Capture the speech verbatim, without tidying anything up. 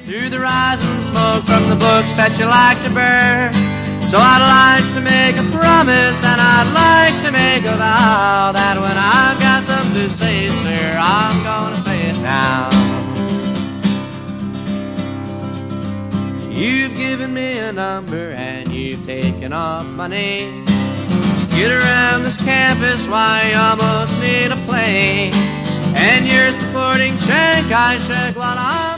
through the rising smoke from the books that you like to burn. So I'd like to make a promise and I'd like to make a vow that when I've got something to say, sir, I'm gonna say it now. You've given me a number and you've taken off my name. Get around this campus, why you almost need a plane. And you're supporting Chiang Kai-shek while I'm